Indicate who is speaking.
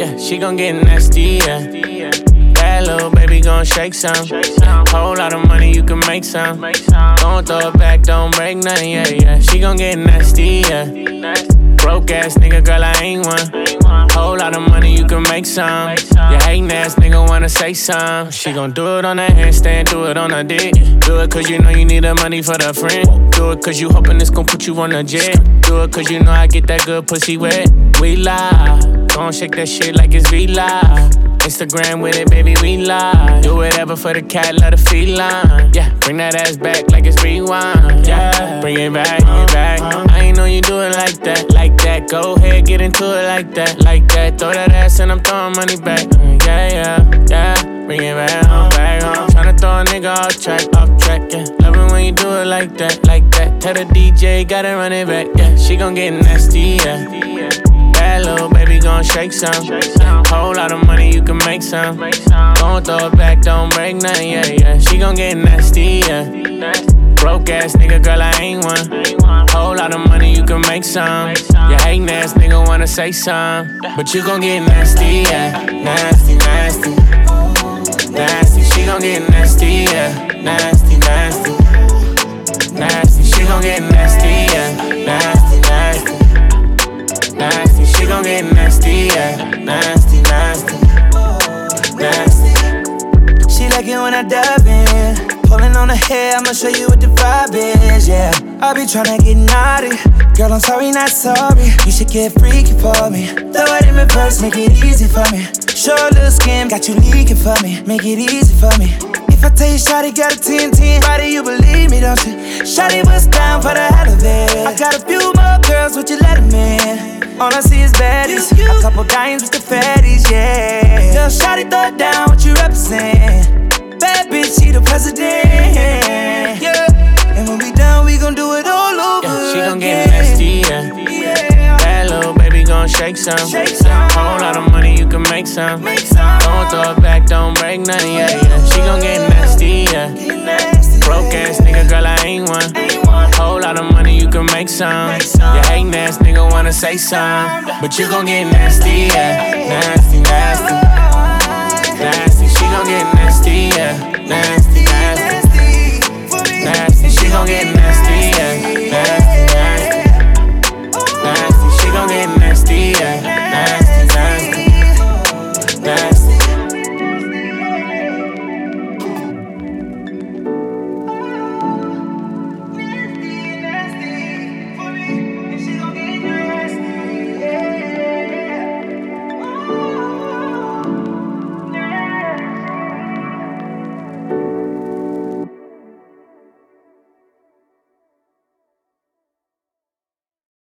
Speaker 1: Yeah, she gon' get nasty, yeah. That little baby gon' shake some. Whole lot of money, you can make some. Don't throw it back, don't break nothing, yeah. She gon' get nasty, yeah. Broke ass nigga, girl, I ain't one. Whole lot of money, you can make some. You hatin' ass nigga wanna say some. She gon' do it on her handstand, do it on her dick. Do it cause you know you need the money for the friend. Do it cause you hoping it's gon' put you on a jet. Do it cause you know I get that good pussy wet. We lie, gon' shake that shit like it's V-Live. Instagram with it, baby, we live. Do whatever for the cat, let her feline. Yeah, bring that ass back like it's rewind. Yeah, bring it back, bring it back. I ain't know you do it like that, like that. Go ahead, get into it like that, like that. Throw that ass and I'm throwing money back. Yeah. Bring it back, back home. Tryna throw a nigga off track, yeah. Love it when you do it like that, like that. Tell the DJ, gotta run it back, yeah. She gon' get nasty, yeah. That little baby gon' shake some. Whole lot of money, you can make some. Don't throw it back, don't break nothing, yeah. She gon' get nasty, yeah. Broke ass nigga, girl, I ain't one. Whole lot of money, you can make some. You hatin' ass nigga wanna say some. But you gon' get nasty, yeah. Nasty. She gon' get nasty, yeah. Nasty. She gon' get nasty, yeah. Nasty. She gon' get nasty, yeah. Nasty.
Speaker 2: She like it when I dive in. Pulling on her hair, I'ma show you what the vibe is, yeah. I be tryna get naughty. Girl, I'm sorry, not sorry. You should get freaky for me. Throw it in reverse, make it easy for me. Show a little skin, got you leaking for me. Make it easy for me. If I tell you shawty got a 10-10, why do you believe me, don't you? Shawty was down for the hell of it. I got a few more girls, would you let them in? All I see is baddies, a couple dimes with the fatties, yeah. Tell shawty throw it down, what you represent. Bad bitch, she the president, yeah. And when we done, we gon' do it all over.
Speaker 1: Yeah, she gon' get nasty, yeah. That little baby gon' shake some. Whole lot of money, you can make some. Don't throw it back, don't break nothing, yeah. She gon' get nasty, yeah. Broke ass nigga, girl, I ain't one. Whole lot of money, you can make some. You hatin' ass nigga wanna say some. But you gon' get nasty, yeah. Nasty. She gon' get nasty, yeah. Nasty. She gon' get nasty, yeah. Nasty. She gon' get nasty, yeah.